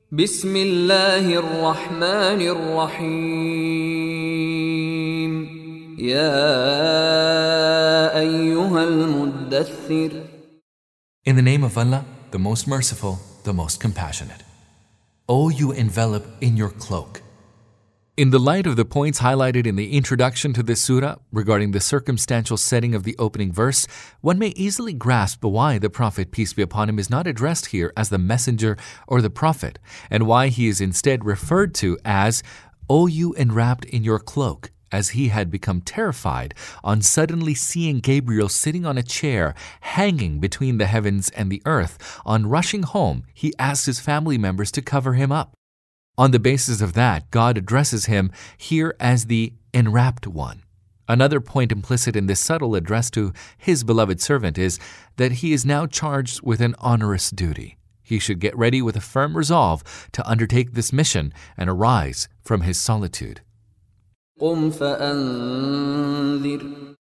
بسم الله الرحمن الرحيم يا أيها المدثر. In the name of Allah, the most merciful, the most compassionate. O you envelop in your cloak. In the light of the points highlighted in the introduction to this surah regarding the circumstantial setting of the opening verse, one may easily grasp why the Prophet, peace be upon him, is not addressed here as the messenger or the prophet, and why he is instead referred to as, O you enwrapped in your cloak, as he had become terrified on suddenly seeing Gabriel sitting on a chair hanging between the heavens and the earth. On rushing home, he asked his family members to cover him up. On the basis of that, God addresses him here as the enwrapped one. Another point implicit in this subtle address to his beloved servant is that he is now charged with an onerous duty. He should get ready with a firm resolve to undertake this mission and arise from his solitude. قم فأنذر.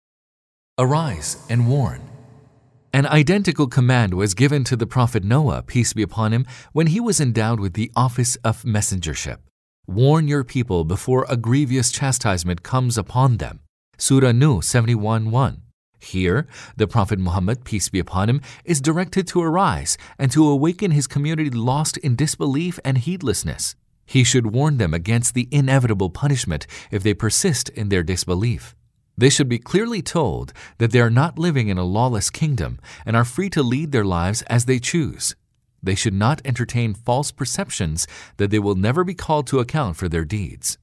Arise and warn. An identical command was given to the Prophet Noah, peace be upon him, when he was endowed with the office of messengership. Warn your people before a grievous chastisement comes upon them. Surah Nuh 71:1. Here, the Prophet Muhammad, peace be upon him, is directed to arise and to awaken his community lost in disbelief and heedlessness. He should warn them against the inevitable punishment if they persist in their disbelief. They should be clearly told that they are not living in a lawless kingdom and are free to lead their lives as they choose. They should not entertain false perceptions that they will never be called to account for their deeds.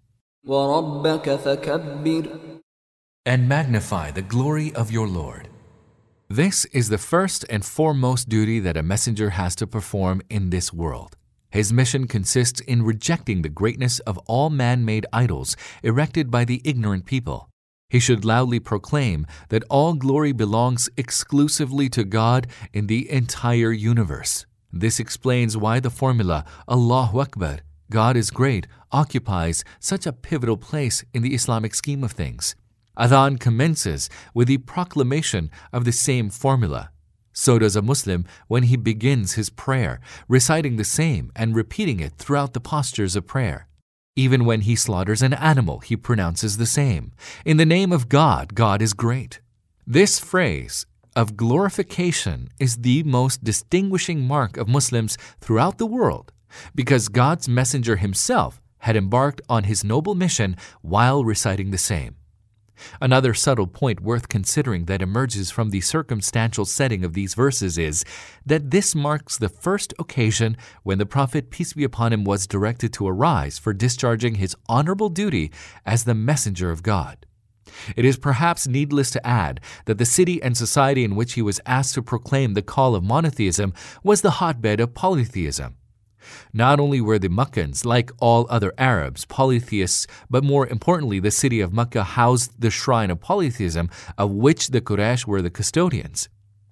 وَرَبَّكَ فَكَبِّرْ. And magnify the glory of your Lord. This is the first and foremost duty that a messenger has to perform in this world. His mission consists in rejecting the greatness of all man-made idols erected by the ignorant people. He should loudly proclaim that all glory belongs exclusively to God in the entire universe. This explains why the formula Allahu Akbar, God is great, occupies such a pivotal place in the Islamic scheme of things. Adhan commences with the proclamation of the same formula. So does a Muslim when he begins his prayer, reciting the same and repeating it throughout the postures of prayer. Even when he slaughters an animal, he pronounces the same. In the name of God, God is great. This phrase of glorification is the most distinguishing mark of Muslims throughout the world, because God's messenger himself had embarked on his noble mission while reciting the same. Another subtle point worth considering that emerges from the circumstantial setting of these verses is that this marks the first occasion when the Prophet, peace be upon him, was directed to arise for discharging his honorable duty as the messenger of God. It is perhaps needless to add that the city and society in which he was asked to proclaim the call of monotheism was the hotbed of polytheism. Not only were the Meccans, like all other Arabs, polytheists, but more importantly, the city of Mecca housed the shrine of polytheism, of which the Quraysh were the custodians.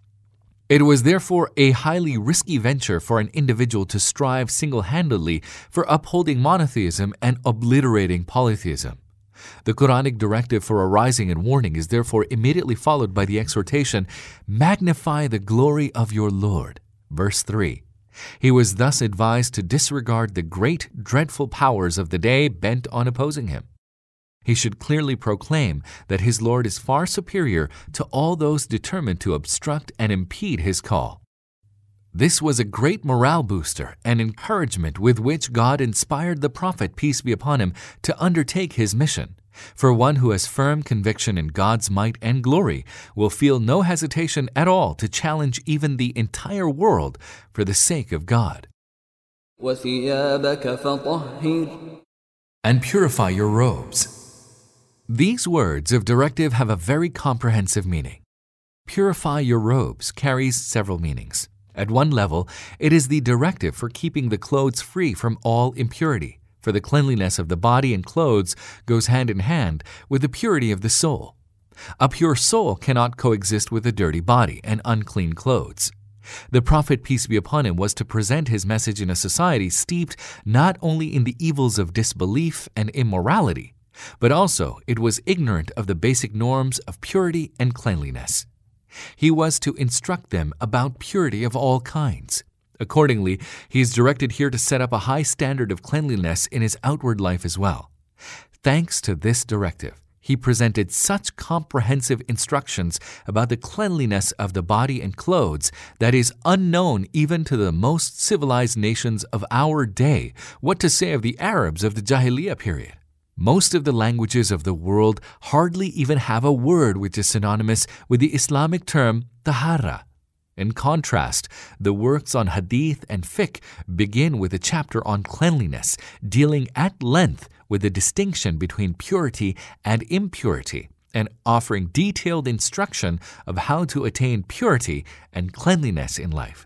It was therefore a highly risky venture for an individual to strive single-handedly for upholding monotheism and obliterating polytheism. The Quranic directive for arising and warning is therefore immediately followed by the exhortation, "Magnify the glory of your Lord." Verse 3. He was thus advised to disregard the great, dreadful powers of the day bent on opposing him. He should clearly proclaim that his Lord is far superior to all those determined to obstruct and impede his call. This was a great morale booster and encouragement with which God inspired the Prophet, peace be upon him, to undertake his mission. For one who has firm conviction in God's might and glory will feel no hesitation at all to challenge even the entire world for the sake of God. وَثِيَابَكَ فَطَهِّرْ. And purify your robes. These words of directive have a very comprehensive meaning. Purify your robes carries several meanings. At one level, it is the directive for keeping the clothes free from all impurity. For the cleanliness of the body and clothes goes hand in hand with the purity of the soul. A pure soul cannot coexist with a dirty body and unclean clothes. The Prophet, peace be upon him, was to present his message in a society steeped not only in the evils of disbelief and immorality, but also it was ignorant of the basic norms of purity and cleanliness. He was to instruct them about purity of all kinds. Accordingly, he is directed here to set up a high standard of cleanliness in his outward life as well. Thanks to this directive, he presented such comprehensive instructions about the cleanliness of the body and clothes that is unknown even to the most civilized nations of our day, what to say of the Arabs of the Jahiliyyah period. Most of the languages of the world hardly even have a word which is synonymous with the Islamic term tahara. In contrast, the works on hadith and fiqh begin with a chapter on cleanliness, dealing at length with the distinction between purity and impurity, and offering detailed instruction of how to attain purity and cleanliness in life.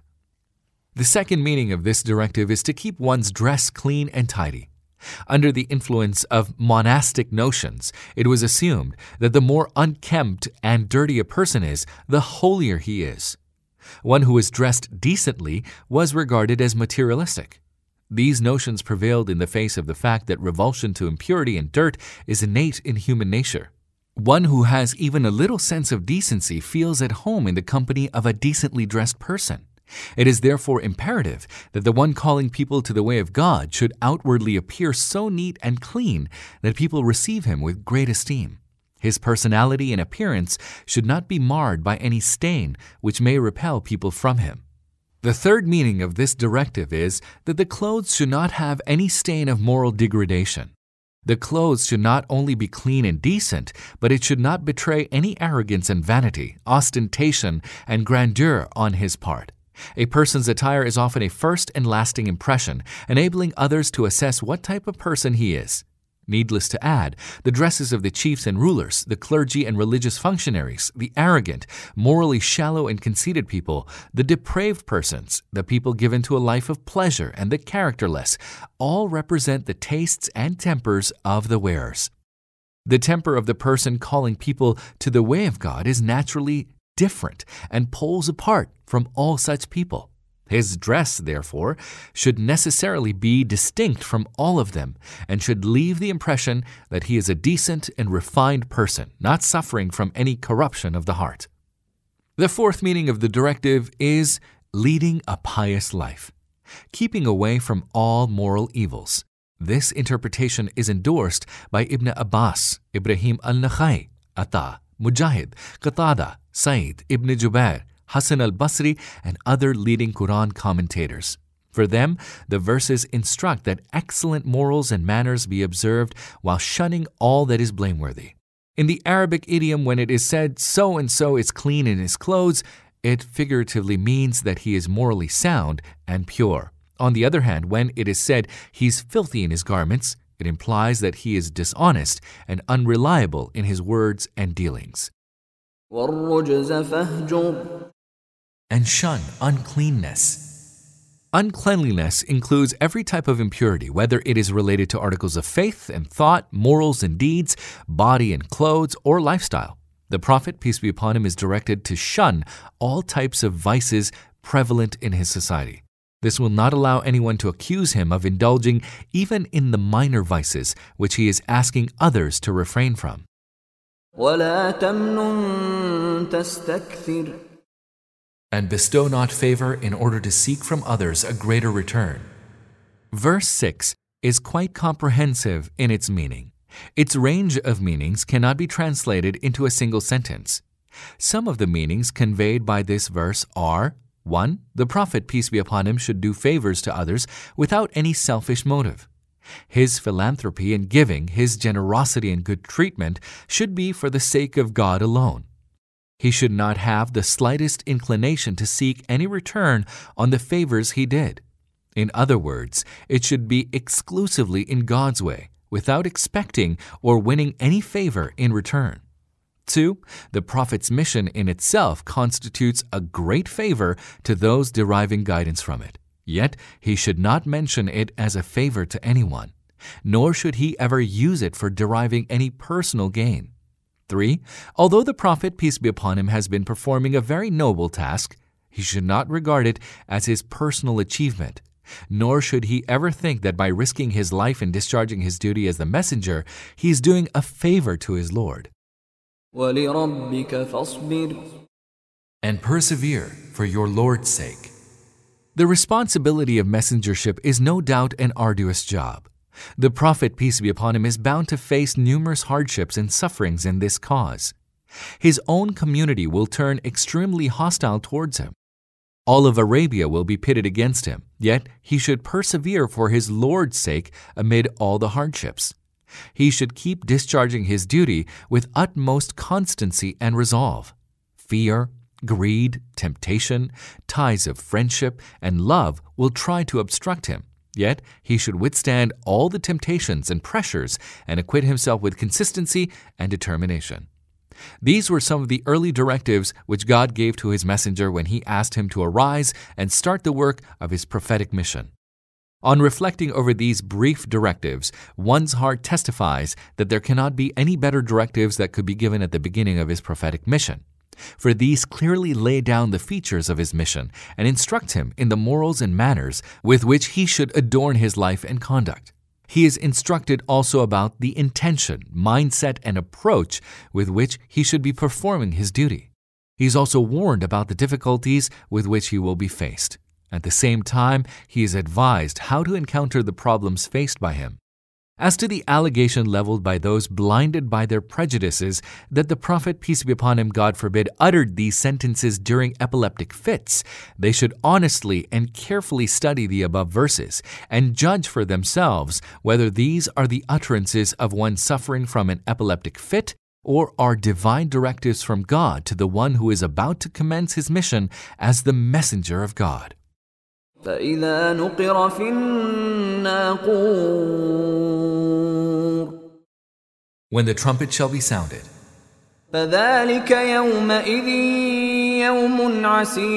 The second meaning of this directive is to keep one's dress clean and tidy. Under the influence of monastic notions, it was assumed that the more unkempt and dirty a person is, the holier he is. One who was dressed decently was regarded as materialistic. These notions prevailed in the face of the fact that revulsion to impurity and dirt is innate in human nature. One who has even a little sense of decency feels at home in the company of a decently dressed person. It is therefore imperative that the one calling people to the way of God should outwardly appear so neat and clean that people receive him with great esteem. His personality and appearance should not be marred by any stain which may repel people from him. The third meaning of this directive is that the clothes should not have any stain of moral degradation. The clothes should not only be clean and decent, but it should not betray any arrogance and vanity, ostentation and grandeur on his part. A person's attire is often a first and lasting impression, enabling others to assess what type of person he is. Needless to add, the dresses of the chiefs and rulers, the clergy and religious functionaries, the arrogant, morally shallow and conceited people, the depraved persons, the people given to a life of pleasure, and the characterless, all represent the tastes and tempers of the wearers. The temper of the person calling people to the way of God is naturally different and poles apart from all such people. His dress, therefore, should necessarily be distinct from all of them and should leave the impression that he is a decent and refined person, not suffering from any corruption of the heart. The fourth meaning of the directive is leading a pious life, keeping away from all moral evils. This interpretation is endorsed by Ibn Abbas, Ibrahim al-Nakhai, Atta, Mujahid, Qatada, Sa'id, Ibn Jubair, Hassan al-Basri, and other leading Quran commentators. For them, the verses instruct that excellent morals and manners be observed while shunning all that is blameworthy. In the Arabic idiom, when it is said, so-and-so is clean in his clothes, it figuratively means that he is morally sound and pure. On the other hand, when it is said he's filthy in his garments, it implies that he is dishonest and unreliable in his words and dealings. وَالرُّجْزَ فَاهْجُرْ. And shun uncleanness. Uncleanliness includes every type of impurity, whether it is related to articles of faith and thought, morals and deeds, body and clothes, or lifestyle. The Prophet, peace be upon him, is directed to shun all types of vices prevalent in his society. This will not allow anyone to accuse him of indulging even in the minor vices which he is asking others to refrain from. وَلَا تَمْنُن تَسْتَكْثِرْ. And bestow not favor in order to seek from others a greater return. Verse 6 is quite comprehensive in its meaning. Its range of meanings cannot be translated into a single sentence. Some of the meanings conveyed by this verse are: 1. The Prophet, peace be upon him, should do favors to others without any selfish motive. His philanthropy in giving, his generosity and good treatment should be for the sake of God alone. He should not have the slightest inclination to seek any return on the favors he did. In other words, it should be exclusively in God's way, without expecting or winning any favor in return. 2. The Prophet's mission in itself constitutes a great favor to those deriving guidance from it. Yet he should not mention it as a favor to anyone, nor should he ever use it for deriving any personal gain. 3. Although the Prophet, peace be upon him, has been performing a very noble task, he should not regard it as his personal achievement, nor should he ever think that by risking his life and discharging his duty as the messenger, he is doing a favor to his Lord. وَلِرَبِّكَ فَاصْبِرْ. And persevere for your Lord's sake. The responsibility of messengership is no doubt an arduous job. The Prophet, peace be upon him, is bound to face numerous hardships and sufferings in this cause. His own community will turn extremely hostile towards him. All of Arabia will be pitted against him, yet he should persevere for his Lord's sake amid all the hardships. He should keep discharging his duty with utmost constancy and resolve. Fear, greed, temptation, ties of friendship, and love will try to obstruct him, yet he should withstand all the temptations and pressures and acquit himself with consistency and determination. These were some of the early directives which God gave to his messenger when he asked him to arise and start the work of his prophetic mission. On reflecting over these brief directives, one's heart testifies that there cannot be any better directives that could be given at the beginning of his prophetic mission. For these clearly lay down the features of his mission and instruct him in the morals and manners with which he should adorn his life and conduct. He is instructed also about the intention, mindset, and approach with which he should be performing his duty. He is also warned about the difficulties with which he will be faced. At the same time, he is advised how to encounter the problems faced by him. As to the allegation leveled by those blinded by their prejudices that the Prophet, peace be upon him, God forbid, uttered these sentences during epileptic fits, they should honestly and carefully study the above verses and judge for themselves whether these are the utterances of one suffering from an epileptic fit or are divine directives from God to the one who is about to commence his mission as the messenger of God. فإذا نقر في الناقور When the trumpet shall be sounded, فذلك يومئذ يوم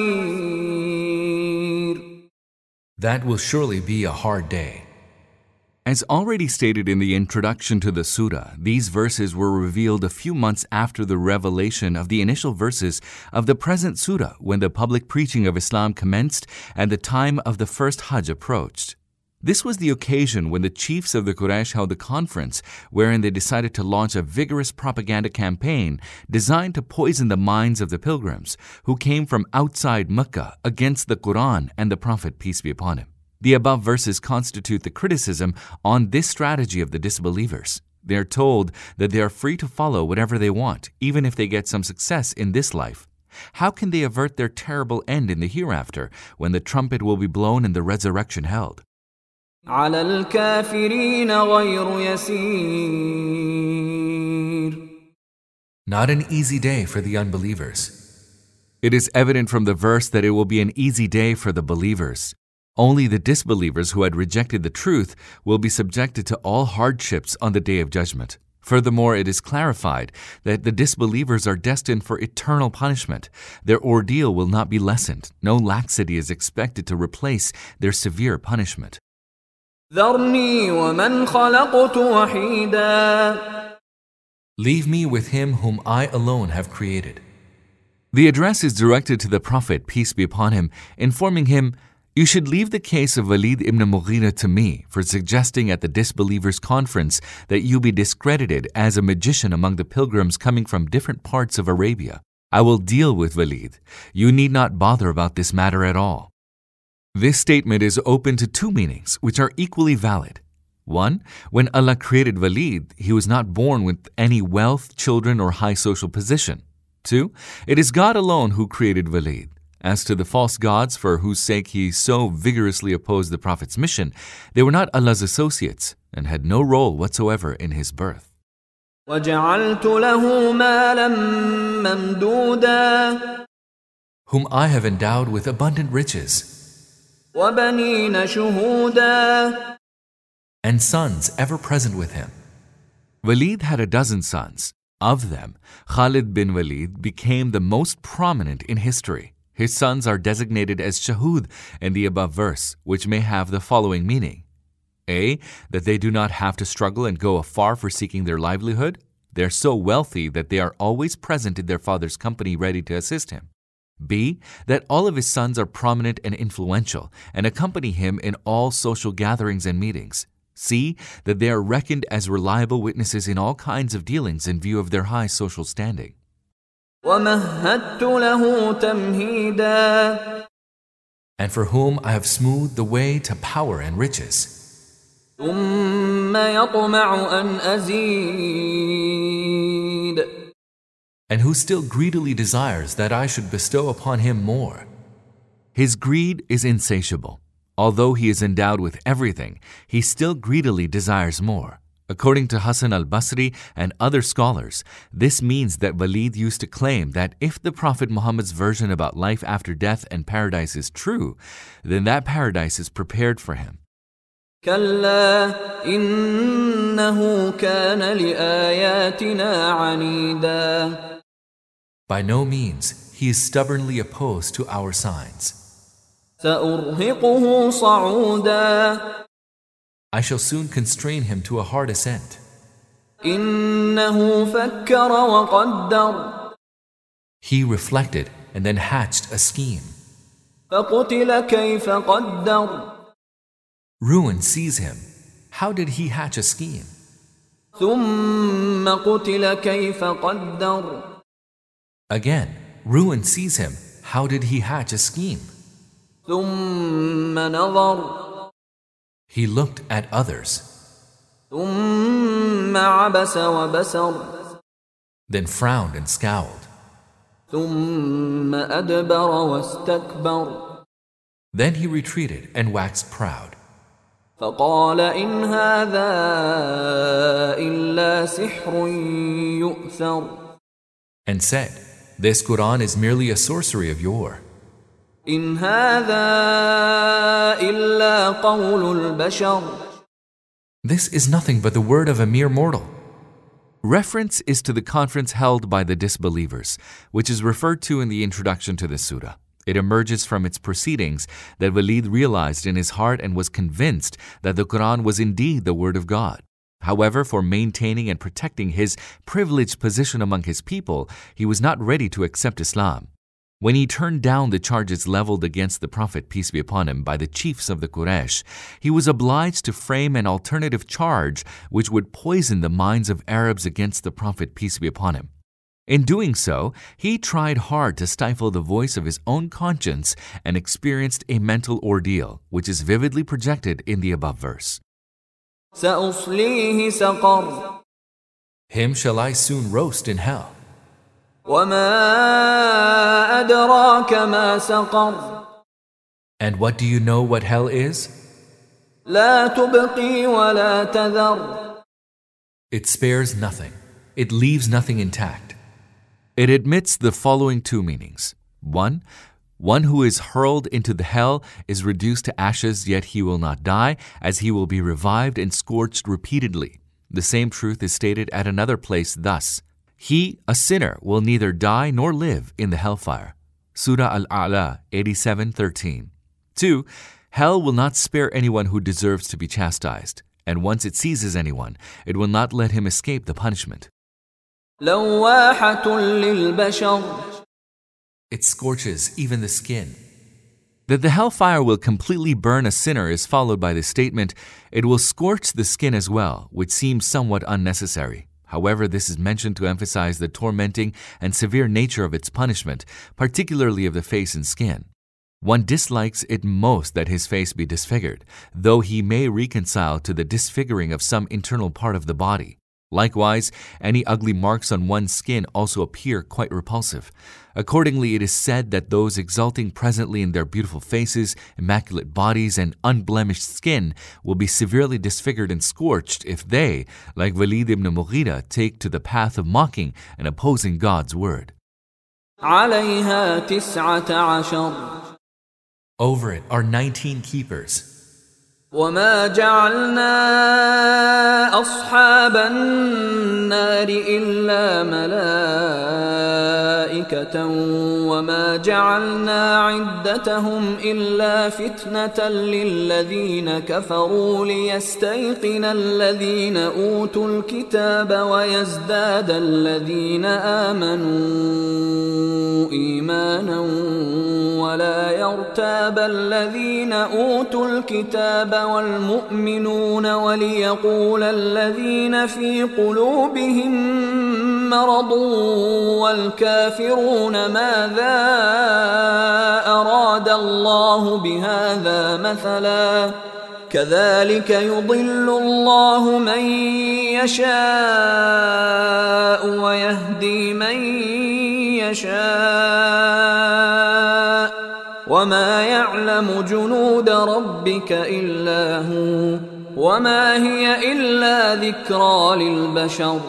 عسير that will surely be a hard day. As already stated in the introduction to the surah, these verses were revealed a few months after the revelation of the initial verses of the present surah when the public preaching of Islam commenced and the time of the first Hajj approached. This was the occasion when the chiefs of the Quraysh held a conference wherein they decided to launch a vigorous propaganda campaign designed to poison the minds of the pilgrims who came from outside Mecca against the Quran and the Prophet, peace be upon him. The above verses constitute the criticism on this strategy of the disbelievers. They are told that they are free to follow whatever they want, even if they get some success in this life. How can they avert their terrible end in the hereafter when the trumpet will be blown and the resurrection held? على الكافرين غير يسير Not an easy day for the unbelievers. It is evident from the verse that it will be an easy day for the believers. Only the disbelievers who had rejected the truth will be subjected to all hardships on the day of judgment. Furthermore, it is clarified that the disbelievers are destined for eternal punishment. Their ordeal will not be lessened. No laxity is expected to replace their severe punishment. ذرني ومن خلقت وحيدا Leave me with him whom I alone have created. The address is directed to the Prophet, peace be upon him, informing him, "You should leave the case of Walid ibn Mughira to me for suggesting at the disbelievers' conference that you be discredited as a magician among the pilgrims coming from different parts of Arabia. I will deal with Walid. You need not bother about this matter at all." This statement is open to two meanings, which are equally valid. One, when Allah created Walid, he was not born with any wealth, children, or high social position. Two, it is God alone who created Walid. As to the false gods for whose sake he so vigorously opposed the Prophet's mission, they were not Allah's associates and had no role whatsoever in his birth. وجعلت له مالا ممدودا Whom I have endowed with abundant riches, وبنين شهودا and sons ever present with him. Walid had a dozen sons. Of them, Khalid bin Walid became the most prominent in history. His sons are designated as shahud in the above verse, which may have the following meaning. A, that they do not have to struggle and go afar for seeking their livelihood. They are so wealthy that they are always present in their father's company ready to assist him. B, that all of his sons are prominent and influential and accompany him in all social gatherings and meetings. C, that they are reckoned as reliable witnesses in all kinds of dealings in view of their high social standing. ومهدت له تمهيدا and for whom I have smoothed the way to power and riches. ثم يطمع أن أزيد And who still greedily desires that I should bestow upon him more. His greed is insatiable. Although he is endowed with everything, he still greedily desires more. According to Hassan al-Basri and other scholars, this means that Walid used to claim that if the Prophet Muhammad's version about life after death and paradise is true, then that paradise is prepared for him. كلا إنه كان لآياتنا عنيدا. By no means, he is stubbornly opposed to our signs. سأرهقه صعودا. I shall soon constrain him to a hard ascent. إنه فكر وقدر. He reflected and then hatched a scheme. فقتل كيف قدر. Ruin seize him. How did he hatch a scheme? ثم قتل كيف قدر. Again, ruin seize him. How did he hatch a scheme? ثم نظر. He looked at others, ثم عبس وبسر. then frowned and scowled. ثم أدبر واستكبر. Then he retreated and waxed proud. فقال إن هذا إلا سحر يؤثر. And said, This Quran is merely a sorcery of yore. إن هذا إلا قول البشر. This is nothing but the word of a mere mortal. Reference is to the conference held by the disbelievers, which is referred to in the introduction to the surah. It emerges from its proceedings that Walid realized in his heart and was convinced that the Quran was indeed the word of God. However, for maintaining and protecting his privileged position among his people, he was not ready to accept Islam. When he turned down the charges leveled against the Prophet, peace be upon him, by the chiefs of the Quraysh, he was obliged to frame an alternative charge which would poison the minds of Arabs against the Prophet, peace be upon him. In doing so, he tried hard to stifle the voice of his own conscience and experienced a mental ordeal, which is vividly projected in the above verse. سأصليه سقر. Him shall I soon roast in hell. وما أدراك ما سقر. And what do you know what hell is? لا تبقي ولا تذر. It spares nothing. It leaves nothing intact. It admits the following two meanings. One who is hurled into the hell is reduced to ashes, yet he will not die, as he will be revived and scorched repeatedly. The same truth is stated at another place thus: He, a sinner, will neither die nor live in the hellfire. Surah Al-A'la 87:13. 2. Hell will not spare anyone who deserves to be chastised, and once it seizes anyone, it will not let him escape the punishment. لواحة للبشر. It scorches even the skin. That the hellfire will completely burn a sinner is followed by the statement, it will scorch the skin as well, which seems somewhat unnecessary. However, this is mentioned to emphasize the tormenting and severe nature of its punishment, particularly of the face and skin. One dislikes it most that his face be disfigured, though he may reconcile to the disfiguring of some internal part of the body. Likewise, any ugly marks on one's skin also appear quite repulsive. Accordingly, it is said that those exulting presently in their beautiful faces, immaculate bodies, and unblemished skin will be severely disfigured and scorched if they, like Walid ibn Mughira, take to the path of mocking and opposing God's word. عليها 19. Over it are 19 keepers. وما جعلنا أصحاب النار إلا ملائكة وما جعلنا عدتهم إلا فتنة للذين كفروا ليستيقن الذين أوتوا الكتاب ويزداد الذين آمنوا إيمانا ولا يرتاب الذين أوتوا الكتاب والمؤمنون وليقول الذين في قلوبهم مرض والكافرون ماذا أراد الله بهذا مثلا كذلك يضل الله من يشاء ويهدي من يشاء وما يعلم جنود ربك إلا هو وما هي إلا ذكرى للبشر.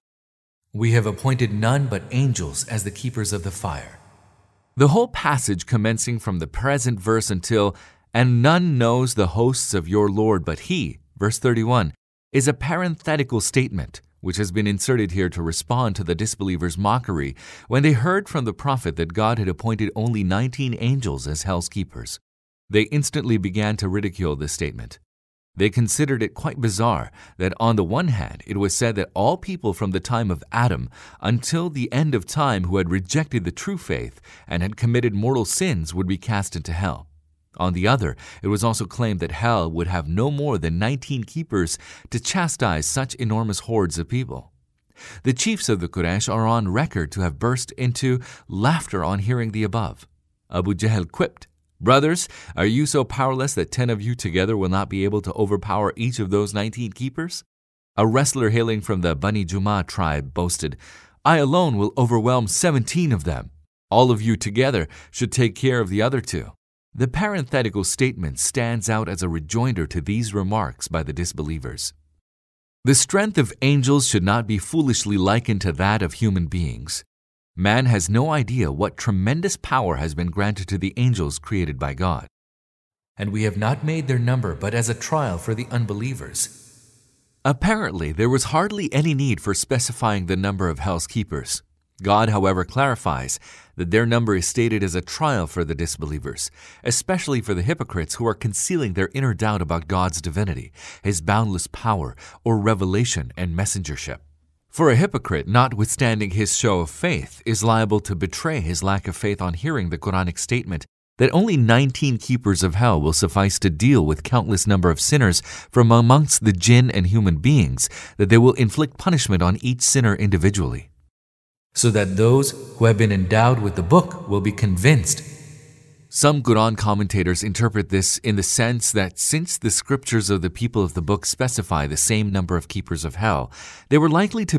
We have appointed none but angels as the keepers of the fire. The whole passage commencing from the present verse until "and none knows the hosts of your Lord but He," verse 31, is a parenthetical statement which has been inserted here to respond to the disbelievers' mockery when they heard from the prophet that God had appointed only 19 angels as hell's keepers. They instantly began to ridicule this statement. They considered it quite bizarre that on the one hand it was said that all people from the time of Adam until the end of time who had rejected the true faith and had committed mortal sins would be cast into hell. On the other, it was also claimed that hell would have no more than 19 keepers to chastise such enormous hordes of people. The chiefs of the Quraysh are on record to have burst into laughter on hearing the above. Abu Jahl quipped, "Brothers, are you so powerless that 10 of you together will not be able to overpower each of those 19 keepers?" A wrestler hailing from the Bani Jumah tribe boasted, "I alone will overwhelm 17 of them. All of you together should take care of the other 2. The parenthetical statement stands out as a rejoinder to these remarks by the disbelievers. The strength of angels should not be foolishly likened to that of human beings. Man has no idea what tremendous power has been granted to the angels created by God. And we have not made their number but as a trial for the unbelievers. Apparently, there was hardly any need for specifying the number of hell's keepers. God, however, clarifies that their number is stated as a trial for the disbelievers, especially for the hypocrites who are concealing their inner doubt about God's divinity, His boundless power, or revelation and messengership. For a hypocrite, notwithstanding his show of faith, is liable to betray his lack of faith on hearing the Quranic statement that only 19 keepers of hell will suffice to deal with countless number of sinners from amongst the jinn and human beings, that they will inflict punishment on each sinner individually, so that those who have been endowed with the book will be convinced. Some Quran commentators interpret this in the sense that since the scriptures of the people of the book specify the same number of keepers of hell, they were likely to